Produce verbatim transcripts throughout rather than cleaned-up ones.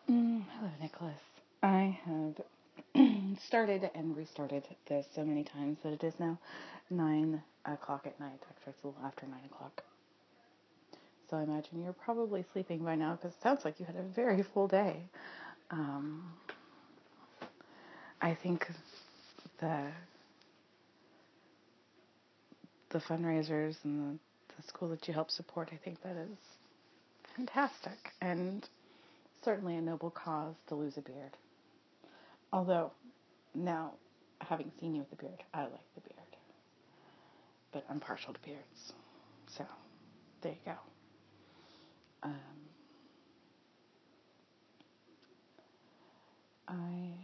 Mm, hello, Nicholas. I have started and restarted this so many times that it is now nine o'clock at night. Actually, it's a little after nine o'clock. So I imagine you're probably sleeping by now because it sounds like you had a very full day. Um, I think the the fundraisers and the, the school that you help support, I think that is fantastic and certainly a noble cause to lose a beard. Although, now, having seen you with the beard, I like the beard. But I'm partial to beards. So, there you go. Um, I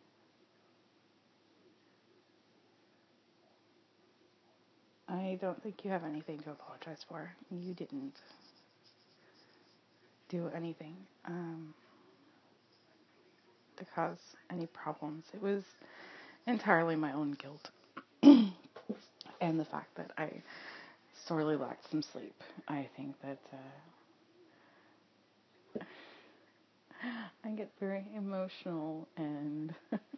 I don't think you have anything to apologize for. You didn't do anything um, to cause any problems. It was entirely my own guilt and the fact that I sorely lacked some sleep. I think that uh, I get very emotional and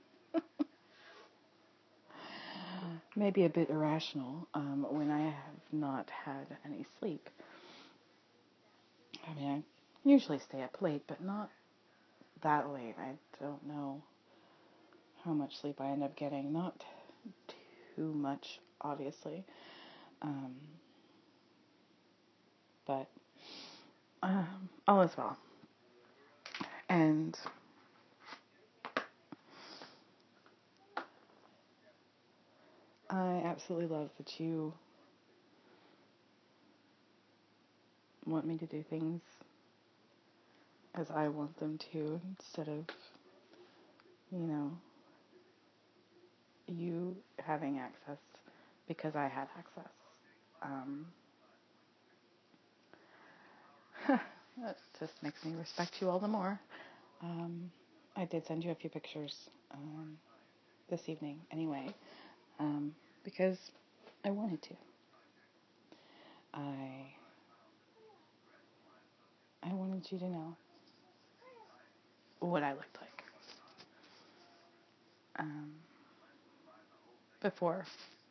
maybe a bit irrational um, when I have not had any sleep. I mean, I usually stay up late, but not that late. I don't know how much sleep I end up getting. Not too much, obviously. Um, but um, all is well. And I absolutely love that you want me to do things as I want them to instead of, you know, you having access because I had access. Um, that just makes me respect you all the more. Um, I did send you a few pictures um, this evening anyway, um, because I wanted to. I I wanted you to know what I looked like um, before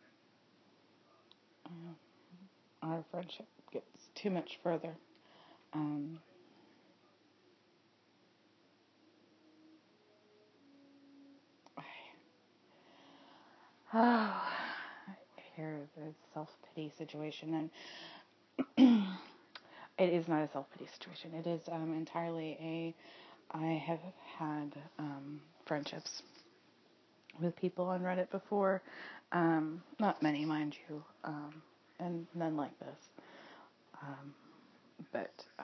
uh, our friendship gets too much further. Um, I, oh, here the self-pity situation, and it is not a self-pity situation. It is um, entirely a. I have had um, friendships with people on Reddit before, um, not many, mind you, um, and none like this. Um, but uh,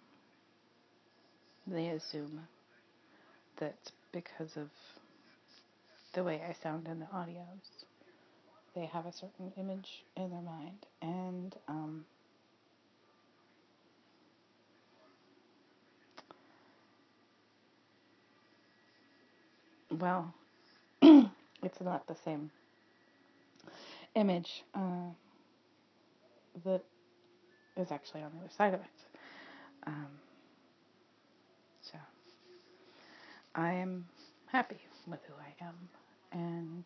they assume that because of the way I sound in the audios, they have a certain image in their mind, and um, well, it's not the same image uh, that is actually on the other side of it. Um, so I am happy with who I am, and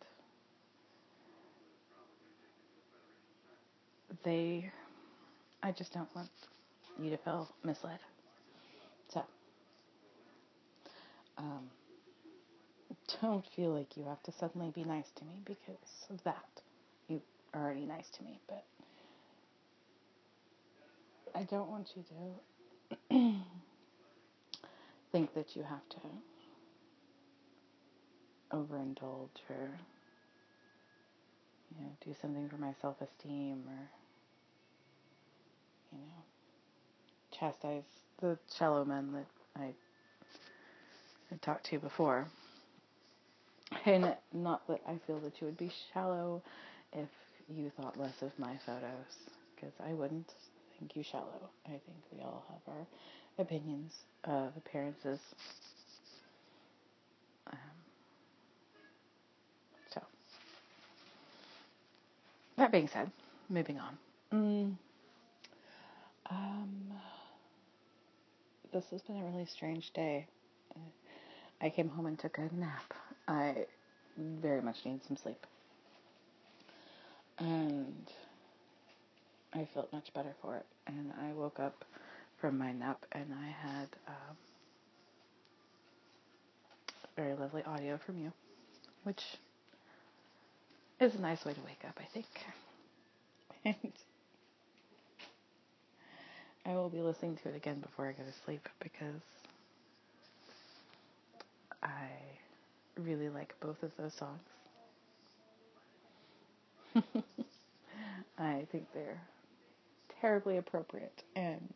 they, I just don't want you to feel misled. So, um, don't feel like you have to suddenly be nice to me because of that. You are already nice to me, but I don't want you to think that you have to overindulge or, you know, do something for my self-esteem or, you know, chastise the shallow men that I had talked to before. And not that I feel that you would be shallow if you thought less of my photos, because I wouldn't think you shallow. I think we all have our opinions of appearances. Um, so, that being said, moving on. Mm, um, this has been a really strange day. I came home and took a nap. I very much needed some sleep. And I felt much better for it. And I woke up from my nap and I had um, very lovely audio from you, which is a nice way to wake up, I think. And I will be listening to it again before I go to sleep because I really like both of those songs. I think they're terribly appropriate and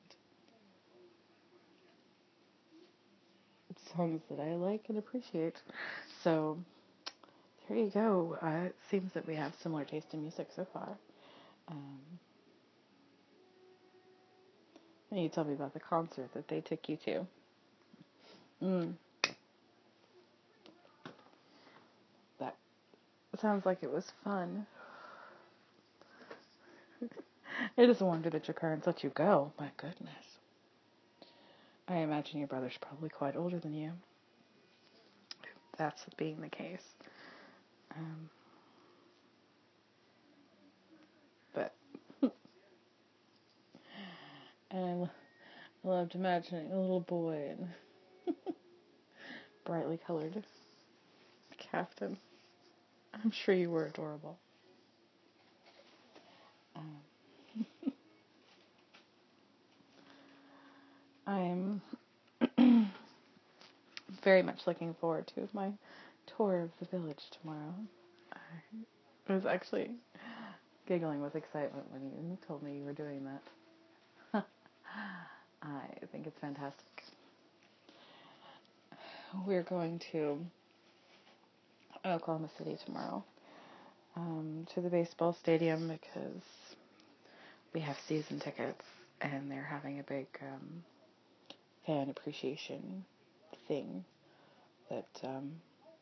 songs that I like and appreciate. So there you go. Uh, it seems that we have similar taste in music so far. Um, and you tell me about the concert that they took you to. Mm, that sounds like it was fun. It is a wonder that your parents let you go. My goodness. I imagine your brother's probably quite older than you. That's being the case. Um, but and I loved imagining a little boy in brightly colored caftan. I'm sure you were adorable. Um, I'm very much looking forward to my tour of the village tomorrow. I was actually giggling with excitement when you told me you were doing that. I think it's fantastic. We're going to Oklahoma City tomorrow, um, to the baseball stadium because we have season tickets and they're having a big um, fan appreciation thing that um,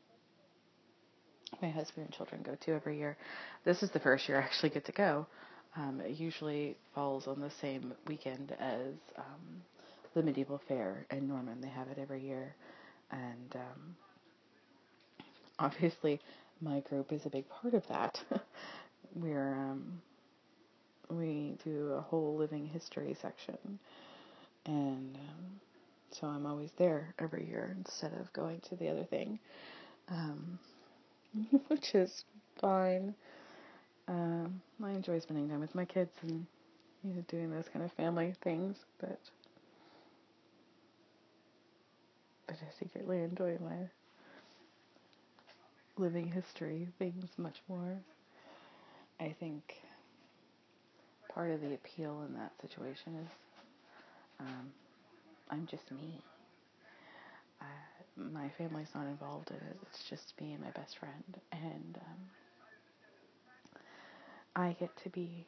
my husband and children go to every year. This is the first year I actually get to go. Um, it usually falls on the same weekend as um, the Medieval Fair in Norman. They have it every year. And um, obviously my group is a big part of that. We're um, we do a whole living history section. And um, so I'm always there every year instead of going to the other thing. Um, which is fine. Um, I enjoy spending time with my kids and, you know, doing those kind of family things, but but I secretly enjoy my living history things much more. I think part of the appeal in that situation is um, I'm just me. I, my family's not involved in it. It's just me and my best friend, and um, I get to be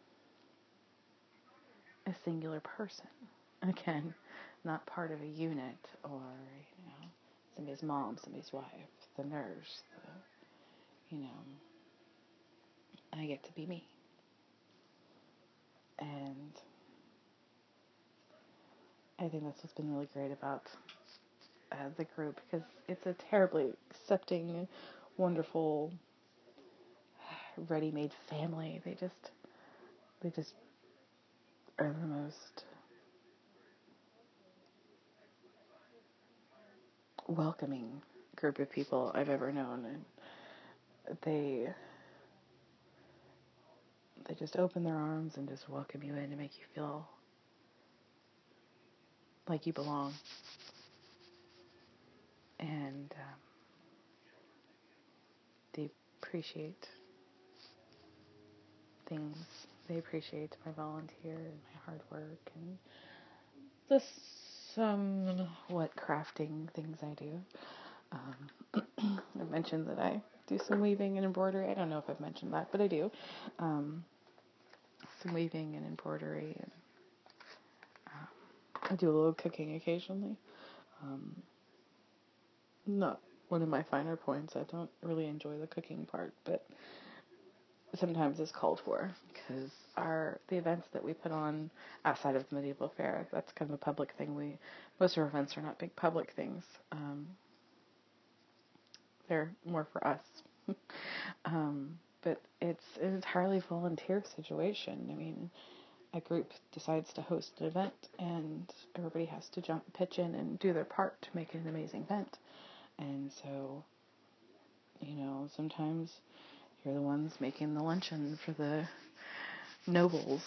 a singular person. Again, not part of a unit or, you know, somebody's mom, somebody's wife, the nurse, the, you know, I get to be me. And I think that's what's been really great about uh, the group, because it's a terribly accepting, wonderful, ready-made family. They just, they just are the most welcoming group of people I've ever known, and they they just open their arms and just welcome you in and make you feel like you belong. And um, they appreciate things. They appreciate my volunteer and my hard work and the somewhat crafting things I do. Um, I mentioned that I do some weaving and embroidery. I don't know if I've mentioned that, but I do. Um, some weaving and embroidery. And uh, I do a little cooking occasionally. Um, not one of my finer points. I don't really enjoy the cooking part, but sometimes it's called for, because our the events that we put on outside of the Medieval Fair, that's kind of a public thing. We most of our events are not big public things. Um, They're more for us. um, but it's an entirely volunteer situation. I mean, a group decides to host an event, and everybody has to jump, pitch in, and do their part to make it an amazing event. And so, you know, sometimes you're the ones making the luncheon for the nobles.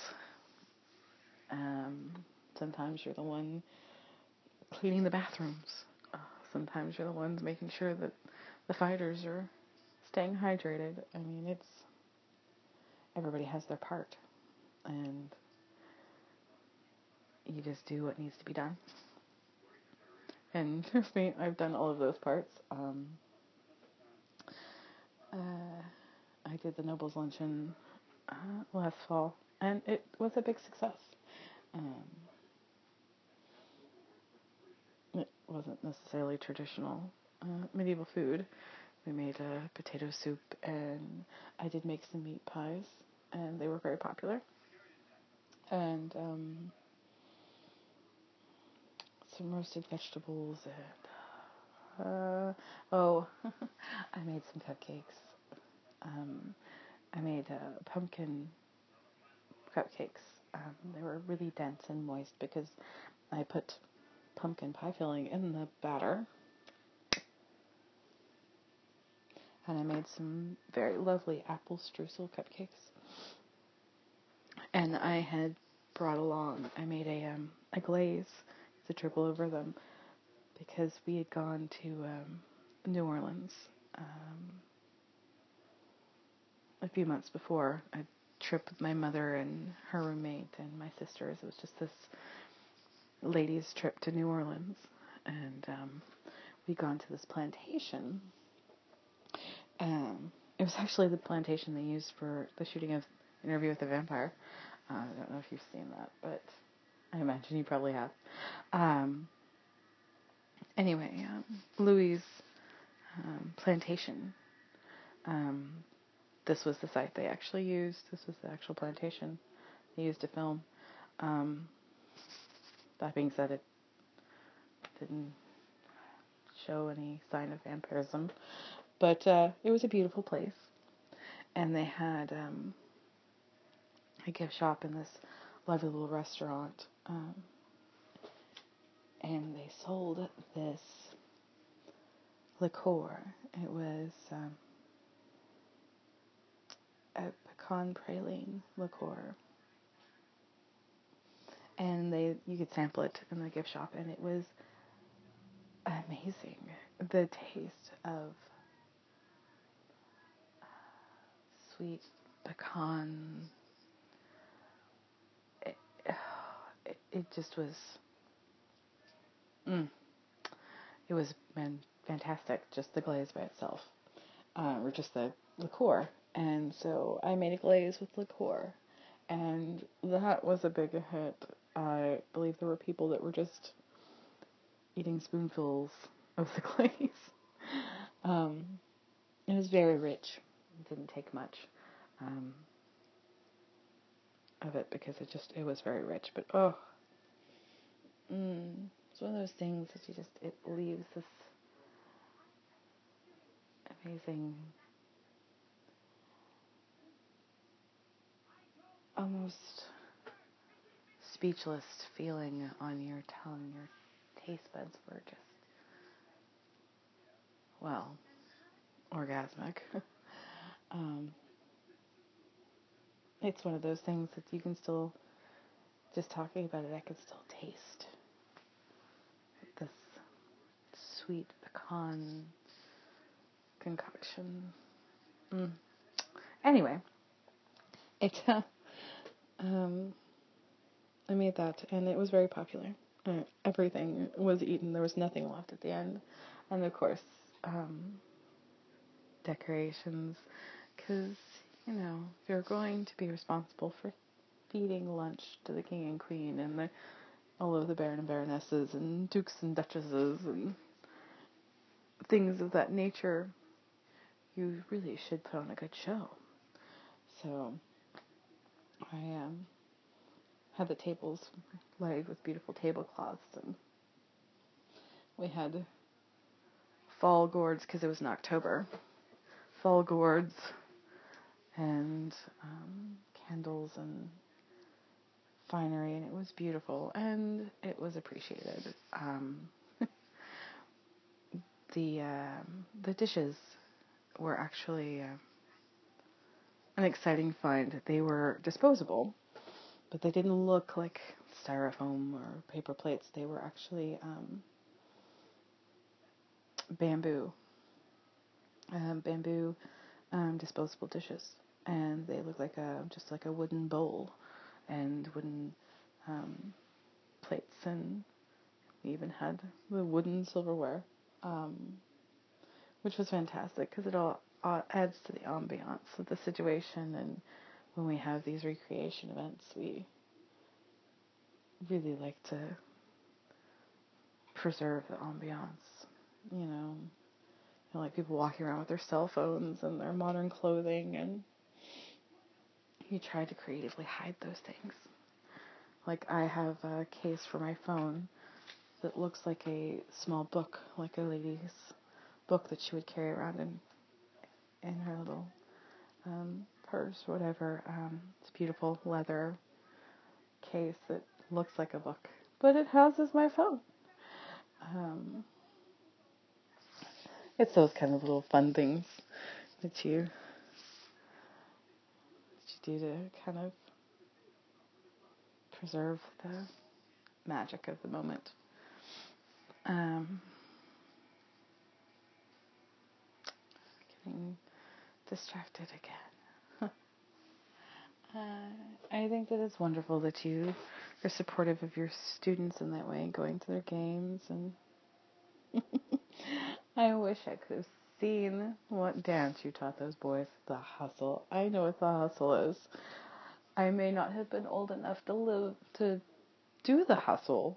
Um, sometimes you're the one cleaning the bathrooms. Uh, sometimes you're the ones making sure that the fighters are staying hydrated. I mean, it's, everybody has their part, and you just do what needs to be done. And trust me, I've done all of those parts. Um, uh, I did the Nobles Luncheon uh, last fall, and it was a big success. Um, it wasn't necessarily traditional uh, medieval food. We made a potato soup, and I did make some meat pies, and they were very popular. And um, some roasted vegetables, and uh, oh, I made some cupcakes. Um, I made uh, pumpkin cupcakes. Um, they were really dense and moist because I put pumpkin pie filling in the batter. And I made some very lovely apple streusel cupcakes. And I had brought along, I made a um, a glaze to triple over them because we had gone to um, New Orleans um, a few months before. A trip with my mother and her roommate and my sisters. It was just this ladies' trip to New Orleans. And um, we'd gone to this plantation. Um, it was actually the plantation they used for the shooting of Interview with the Vampire. Uh, I don't know if you've seen that, but I imagine you probably have. Um, anyway, um, Louis' um, plantation. Um, this was the site they actually used. This was the actual plantation they used to film. Um, that being said, it didn't show any sign of vampirism, but uh, it was a beautiful place. And they had um, a gift shop in this lovely little restaurant. Um, and they sold this liqueur. It was um, a pecan praline liqueur. And they you could sample it in the gift shop, and it was amazing. The taste of sweet pecan, it, it, it just was, mm, it was man, fantastic, just the glaze by itself, uh, or just the liqueur. And so I made a glaze with liqueur, and that was a big hit. I believe there were people that were just eating spoonfuls of the glaze. Um, it was very rich. It didn't take much um, of it because it just, it was very rich. But, oh, mm, it's one of those things that you just, it leaves this amazing, almost speechless feeling on your tongue. Your taste buds were just, well, orgasmic. um, it's one of those things that you can still, just talking about it, I can still taste this sweet pecan concoction. Mm. Anyway, it, uh, um, I made that, and it was very popular. Uh, everything was eaten. There was nothing left at the end. And of course, um, decorations, because, you know, if you're going to be responsible for feeding lunch to the king and queen and the, all of the baron and baronesses and dukes and duchesses and things of that nature, you really should put on a good show. So I um, had the tables laid with beautiful tablecloths, and we had fall gourds because it was in October. Fall gourds and um, candles and finery, and it was beautiful and it was appreciated. Um, the um, the dishes were actually uh, an exciting find. They were disposable, but they didn't look like styrofoam or paper plates. They were actually um, bamboo, um, bamboo um, disposable dishes, and they look like a just like a wooden bowl and wooden um, plates, and we even had the wooden silverware, um, which was fantastic because it all uh, adds to the ambiance of the situation. And when we have these recreation events, we really like to preserve the ambiance. You know, you know, like people walking around with their cell phones and their modern clothing, and you try to creatively hide those things. Like I have a case for my phone that looks like a small book, like a lady's book that she would carry around in in her little um, purse or whatever. Um, it's a beautiful leather case that looks like a book, but it houses my phone. Um, it's those kind of little fun things that you that you do to kind of preserve the magic of the moment. Um, getting distracted again. uh, I think that it's wonderful that you are supportive of your students in that way, going to their games. And I wish I could have seen what dance you taught those boys. The hustle. I know what the hustle is. I may not have been old enough to live to do the hustle.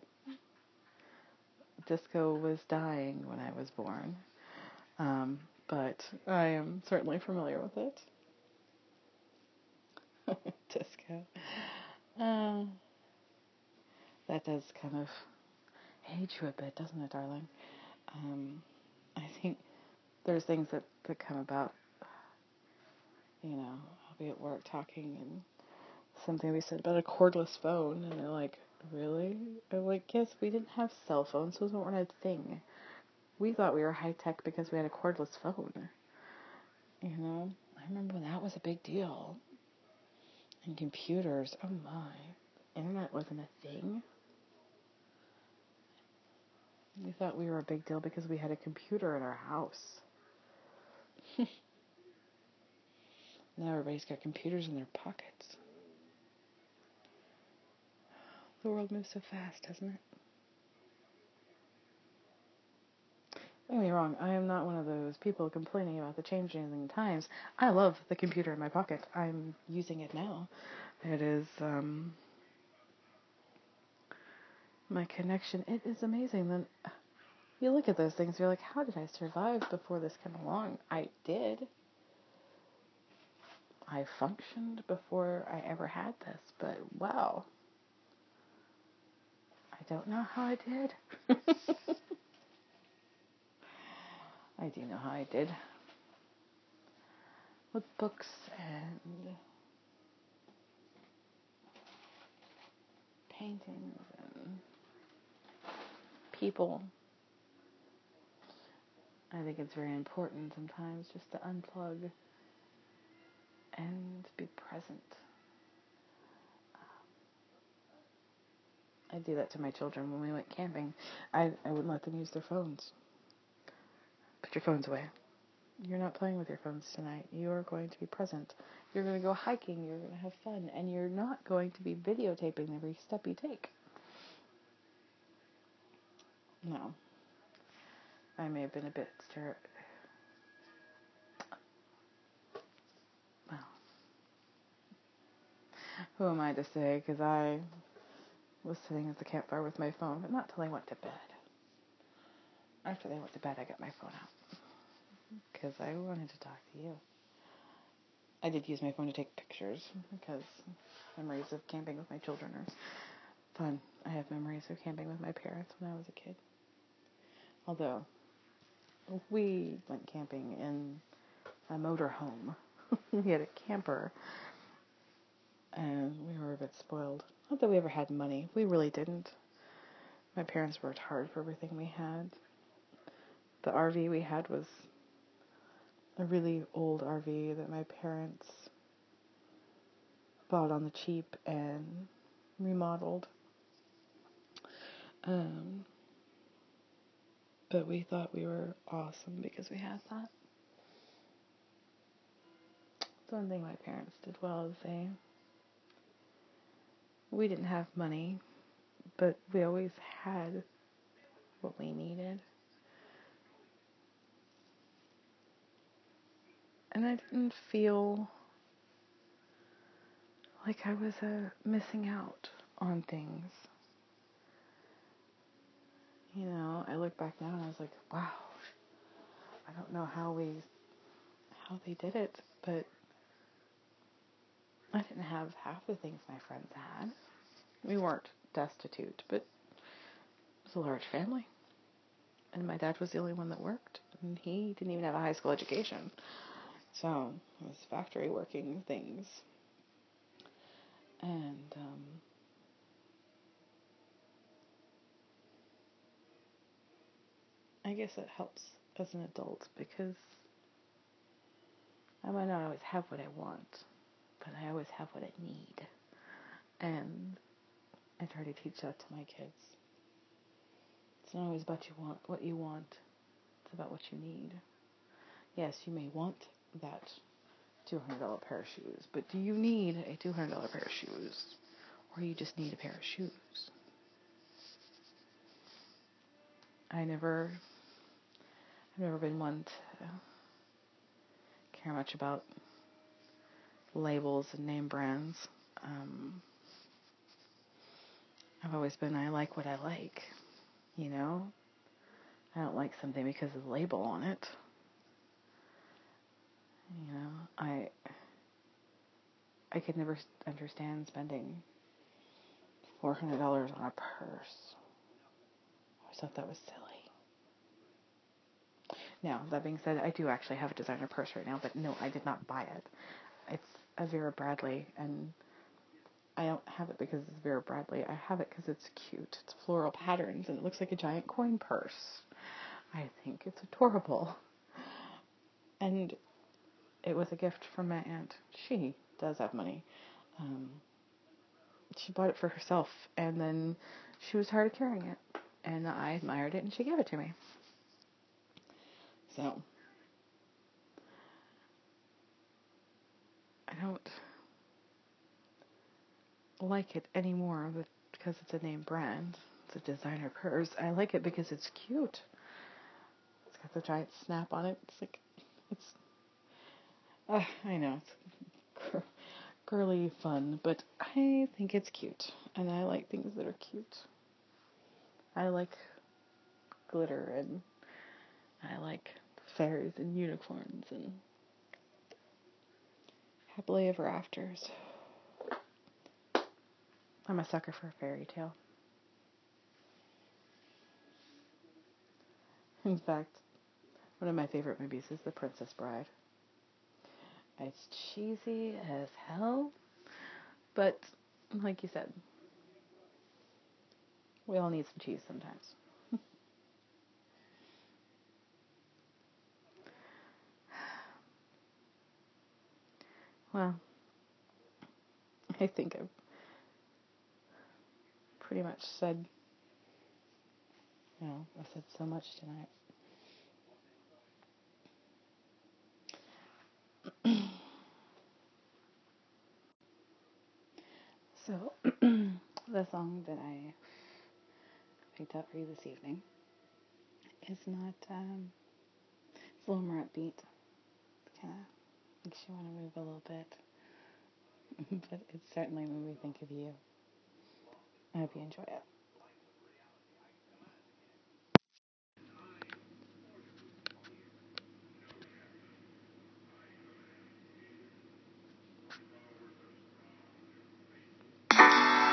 Disco was dying when I was born, um, but I am certainly familiar with it. Disco. Uh, that does kind of age you a bit, doesn't it, darling? Um, I think there's things that, that come about, you know, I'll be at work talking and something we said about a cordless phone, and they're like, really? I'm like, yes, we didn't have cell phones, those weren't a thing. We thought we were high-tech because we had a cordless phone. You know, I remember when that was a big deal. And computers, oh my. Internet wasn't a thing. We thought we were a big deal because we had a computer in our house. Now everybody's got computers in their pockets. The world moves so fast, doesn't it? Don't get me wrong, I am not one of those people complaining about the changing times. I love the computer in my pocket. I'm using it now. It is, um, my connection. It is amazing. Then you look at those things, you're like, how did I survive before this came along? I did. I functioned before I ever had this, but wow. I don't know how I did. I do know how I did. With books and paintings and people. I think it's very important sometimes just to unplug and be present. I do that to my children when we went camping. I, I wouldn't let them use their phones. Put your phones away. You're not playing with your phones tonight. You are going to be present. You're going to go hiking. You're going to have fun. And you're not going to be videotaping every step you take. No. I may have been a bit stir. Well, who am I to say? Because I was sitting at the campfire with my phone, but not till I went to bed. After they went to bed, I got my phone out. Because I wanted to talk to you. I did use my phone to take pictures, because memories of camping with my children are fun. I have memories of camping with my parents when I was a kid. Although, we went camping in a motorhome. We had a camper, and we were a bit spoiled. Not that we ever had money. We really didn't. My parents worked hard for everything we had. The R V we had was a really old R V that my parents bought on the cheap and remodeled. Um, but we thought we were awesome because we had that. So one thing my parents did well is they, we didn't have money, but we always had what we needed. And I didn't feel like I was uh, missing out on things. You know, I look back now and I was like, wow, I don't know how we, how they did it, but I didn't have half the things my friends had. We weren't destitute, but it was a large family. And my dad was the only one that worked, and he didn't even have a high school education. So it was factory working things. And um, I guess it helps as an adult because I might not always have what I want, but I always have what I need. And I try to teach that to my kids. It's not always about you want what you want. It's about what you need. Yes, you may want that two hundred dollars pair of shoes, but do you need a two hundred dollars pair of shoes? Or you just need a pair of shoes? I never, I've never been one to care much about labels and name brands. Um, I've always been, I like what I like, you know? I don't like something because of the label on it. You know, I I could never understand spending four hundred dollars on a purse. I always thought that was silly. Now, that being said, I do actually have a designer purse right now, but no, I did not buy it. It's a Vera Bradley, and I don't have it because it's Vera Bradley. I have it because it's cute. It's floral patterns, and it looks like a giant coin purse. I think it's adorable. And it was a gift from my aunt. She does have money. Um, she bought it for herself, and then she was tired of carrying it. And I admired it, and she gave it to me. So, I don't like it anymore because it's a name brand. It's a designer purse. I like it because it's cute. It's got the giant snap on it. It's like, it's, uh, I know, it's gr- girly fun, but I think it's cute. And I like things that are cute. I like glitter, and I like fairies and unicorns and happily ever afters. I'm a sucker for a fairy tale. In fact, one of my favorite movies is The Princess Bride. It's cheesy as hell, but like you said, we all need some cheese sometimes. Well, I think I've pretty much said, you know, I said so much tonight. So, the song that I picked out for you this evening is not, um, it's a little more upbeat. It kind of makes you want to move a little bit. But it certainly made me think of you. I hope you enjoy it.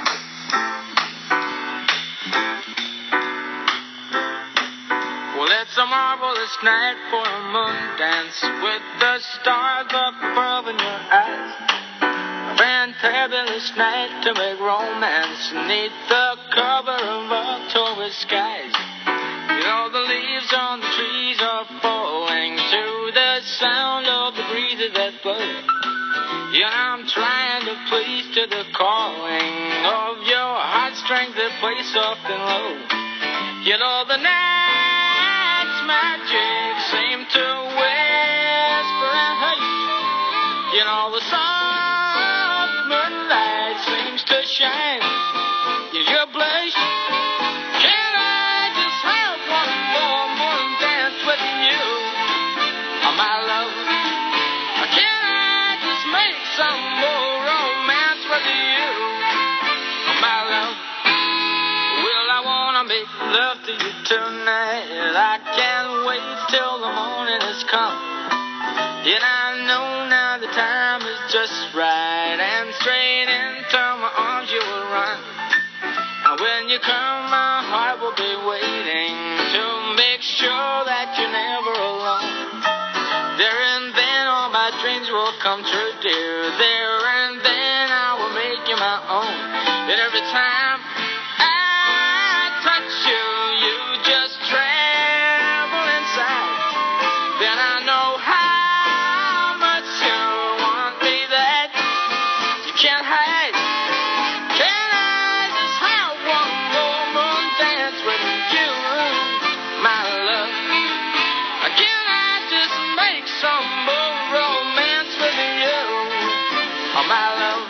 Well, it's It's a marvelous night for a moon dance with the stars up above in your eyes. A fantabulous night to make romance beneath the cover of October skies. You know the leaves on the trees are falling to the sound of the breezes that blow. Yeah, I'm trying to please to the calling of your heartstrings that play soft and low. You know the night's magic seems to whisper and hush. You know the soft moonlight seems to shine in your blush. Can I just have one more moon dance with you, oh, my love? Can I just make some more romance with you, oh, my love? Well, I wanna make love to you tonight. I can't wait till the morning has come. And I know now the time is just right, and straight into my arms you will run. And when you come, my heart will be waiting to make sure that you're never alone. There and then all my dreams will come true, dear. There and then I will make you my own. And every time I touch you, you just tremble inside. Then I know how much you want me that you can't hide. Can I just have one more moon dance with you, my love? Can I just make some more romance with you, oh, my love?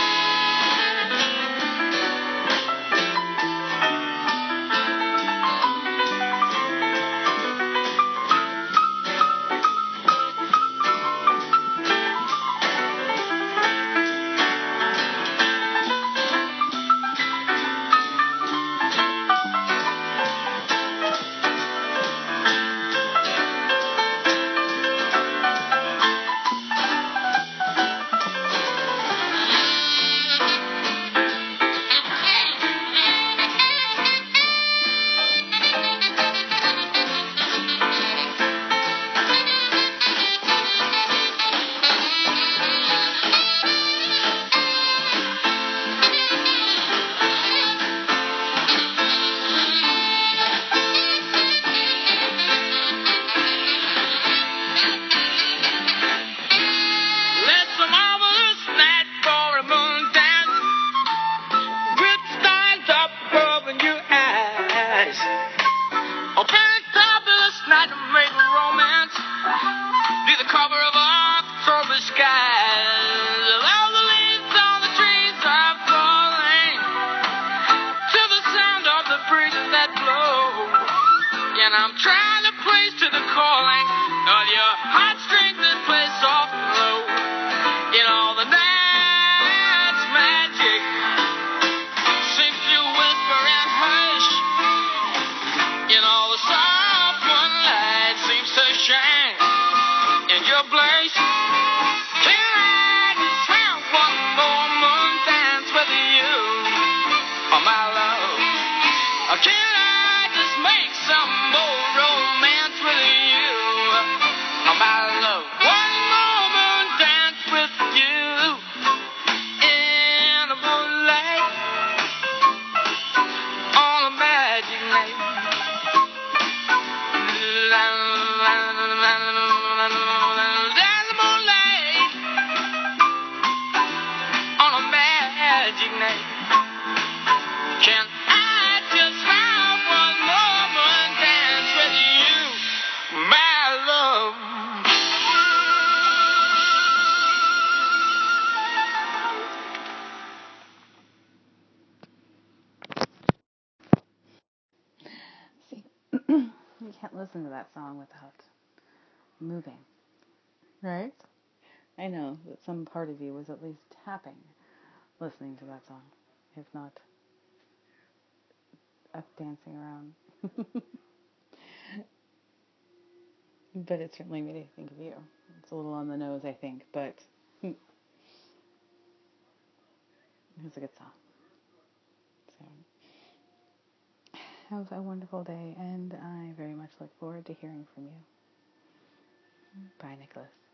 Let's a marvelous night for a moon dance with stars up above in your eyes. A fantabulous night to make romance near the cover of October skies. All the leaves on the trees are falling to the sound of the breezes that blow. And I'm trying to place to the calling of your heartstrings that play soft and low. In all the night's magic seems to whisper and hush. In all the soft moonlight seems to shine in your blush. Can I just have one more moon dance with you, oh, my love? Or can I just make some more romance with you, oh, my love? One more moon dance with you in the moonlight on a magic night. La, la, la, la, la, la, la, the moonlight on a magic night. Can I just have one more moon dance with you, my love? See, you can't listen to that song without moving, right? I know that some part of you was at least tapping listening to that song, if not up dancing around. But it certainly made me think of you. It's a little on the nose, I think, but it's a good song. So have a wonderful day, and I very much look forward to hearing from you. Bye, Nicholas.